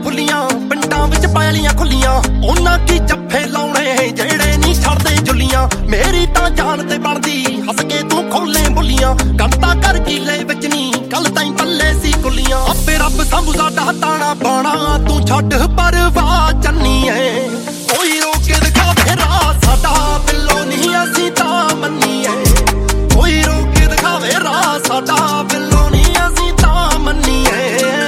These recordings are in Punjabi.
ਫੁੱਲੀਆਂ ਪਿੰਡਾਂ ਵਿੱਚ ਪੈਲੀਆਂ ਖੁੱਲੀਆਂ ਉਹਨਾਂ ਕੀ ਜੱਫੇ ਲਾਉਣੇ ਜਿਹੜੇ ਨਹੀਂ ਛੱਡਦੇ ਜੁੱਲੀਆਂ ਮੇਰੀ ਤਾਂ ਜਾਨ ਤੇ ਬਣਦੀ ਹੱਸ ਕੇ ਤੂੰ ਖੋਲੇ ਬੁੱਲੀਆਂ ਕੰਤਾ ਕਰ ਕੀਲੇ ਵਿੱਚ ਨਹੀਂ ਕੱਲ ਤਾਈਂ ਪੱਲੇ ਸੀ ਕੁੱਲੀਆਂ ਆਪੇ ਰੱਬ ਸੰਭੂ ਸਾਡਾ ਤਾਣਾ ਬਾਣਾ ਤੂੰ ਛੱਡ ਪਰਵਾਹ ਚੰਨੀਏ ਕੋਈ ਰੋਕ ਕੇ ਦਿਖਾਵੇ ਰਾਹ ਸਾਡਾ ਬਿੱਲੋ ਨਹੀਂ ਅਸੀਂ ਤਾਂ ਮੰਨੀਏ ਕੋਈ ਰੋਕ ਕੇ ਦਿਖਾਵੇ ਰਾਹ ਸਾਡਾ ਬਿੱਲੋ ਨਹੀਂ ਅਸੀਂ ਤਾਂ ਮੰਨੀਏ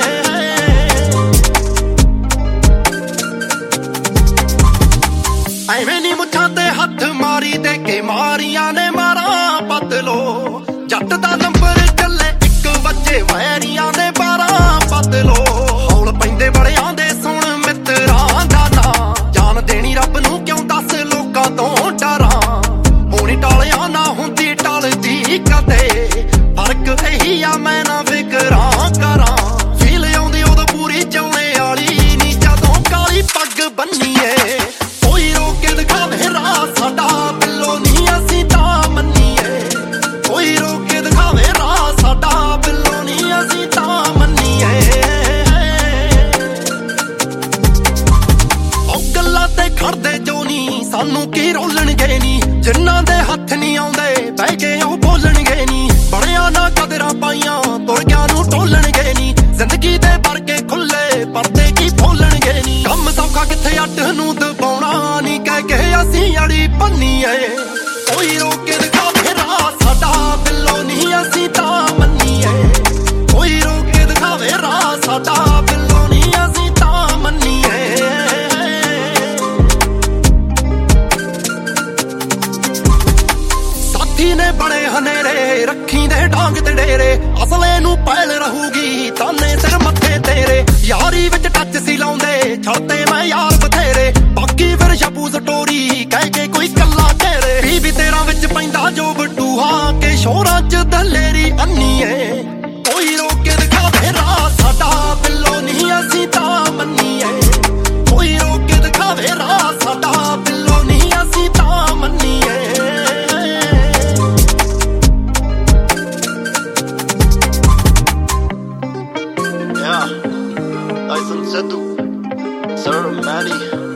ਐਵੇਂ ਨੀ ਮੁੱਛਾਂ ਤੇ ਹੱਥ ਮਾਰੀ ਦੇ ਕੇ ਮਾਰੀਆਂ ਨੇ ਮਾਰਾਂ ਬਦਲੋ ਜੱਟ ਦਾ ਨੰਬਰ ਚੱਲੇ 1 ਵਜੇ ਵੈਰੀਆਂ ਨੇ 12 ਬਦਲੋ ਹੌਲ ਪੈਂਦੇ ਬੜਿਆਂ ਦੇ ਸੁਣ ਮਿੱਤਰਾਂ ਦਾ ਨਾਂ ਜਾਨ ਦੇਣੀ ਰੱਬ ਨੂੰ ਕਿਉਂ ਦੱਸ ਲੋਕਾਂ ਤੋਂ ਡਰਾਂ ਹੋਣੀ ਟਾਲਿਆ ਨਾ ਹੁੰਦੀ ਟਲਦੀ ਕਦੇ ਫਰਕ ਇਹੀ ਆ ਮੈਂ ਨਾ ਫਿਕਰਾਂ ਕਰਾਂ ਫੀਲ ਆਉਂਦੀ ਉਦੋਂ ਪੂਰੀ ਚਾਉਣੇ ਵਾਲੀ ਨੀ ਜਦੋਂ ਕਾਲੀ ਪੱਗ ਬੰਨੀਏ ਕੋਈ ਰੋਕ ਕੇ ਦਿਖਾਵੇ ਰਾਹ ਸਾਡਾ ਬਿੱਲੋ ਨਹੀਂ ਅਸੀਂ ਤਾਂ ਮੰਨੀਏ ਕੋਈ ਰੋਕ ਕੇ ਦਿਖਾਵੇ ਰਾਹ ਸਾਡਾ ਬਿੱਲੋ ਨਹੀਂ ਅਸੀਂ ਤਾਂ ਮੰਨੀਏ ਉਹ ਗੱਲਾਂ ਤੇ ਖੜਦੇ ਜੋ ਨਹੀਂ ਸਾਨੂੰ ਕੀ ਰੋਲਣਗੇ ਨੀ ਜਿਨ੍ਹਾਂ ਦੇ ਹੱਥ ਨਹੀਂ ਆਉਂਦੇ ਬਹਿ ਕੇ ਉਹ ਬੋਲਣਗੇ ਨੀ ਬੜਿਆਂ ਨਾ ਕਦਰਾਂ ਪਾਈਆਂ ਤੁਰਗਿਆਂ ਨੂੰ ਟੋਲਣਗੇ ਨੀ ਜ਼ਿੰਦਗੀ ਦੇ ਵਰਗੇ ਖੁੱਲੇ ਪਰਦੇ ਕੀ ਫੋਲਣਗੇ ਨੀ ਕੰਮ ਸੌਖਾ ਕਿੱਥੇ ਅੱਡ ਨੂੰ ਦਬਾਉਣਾ ਨੀ ਕਹਿ ਕੇ ਅਸੀਂ ਅੜੀ ਪੰਨੀਏ ਕੋਈ ਰੋਕ ਕੇ ਦਿਖਾਵੇ ਰਾਹ ਸਾਡਾ ਬਿੱਲੋ ਨਹੀਂ ਅਸੀਂ ਤਾਂ ਮੰਨੀਏ ਕੋਈ ਰੋਕ ਕੇ ਦਿਖਾਵੇ ਰਾਹ ਸਾਡਾ ਬਿੱਲੋ ਨਹੀਂ ਅਸੀਂ ਤਾਂ ਮੰਨੀਏ ਸਾਥੀ ਨੇ ਬੜੇ ਹਨੇਰੇ ਰੱਖੀ ਦੇ ਡਾਂਗ ਤੇ ਡੇਰੇ ਅਸਲੇ ਨੂੰ ਪੈਲ ਰਹੂਗੀ ਤਾਨੇ ਸਿਰ ਮੱਥੇ ਤੇਰੇ ਯਾਰੀ ਵਿੱਚ ਟੱਚ ਸੀ ਲਾਉਂਦੇ ਛੱਡਦੇ ਮੈਂ ਯਾਰ ਬਥੇਰੇ ਬਾਕੀ ਫਿਰ ਛਪੂ ਸਟੋਰੀ ਕਹਿ ਕੇ ਕੋਈ ਕੱਲਾ ਘੇਰੇ 20-13 ਵਿੱਚ ਪੈਂਦਾ ਜੋ ਬਟੂਹਾ ਕੇ ਸ਼ੋਰਾਂ ਚ ਦਲੇਰੀ ਅੰਨੀਏ ਕੋਈ ਰੋਕ ਕੇ ਦਿਖਾਵੇ ਰਾਹ ਸਾਡਾ ਬਿੱਲੋ ਨਹੀਂ ਅਸੀਂ ਤਾਂ ਮੰਨੀਏ ਕੋਈ ਰੋਕ ਕੇ ਦਿਖਾਵੇ ਰਾਹ ਸਾਡਾ ਬਿੱਲੋ ਨਹੀਂ ਅਸੀਂ ਤਾਂ ਮੰਨੀਏ Tyson Setu, Sir Maddie.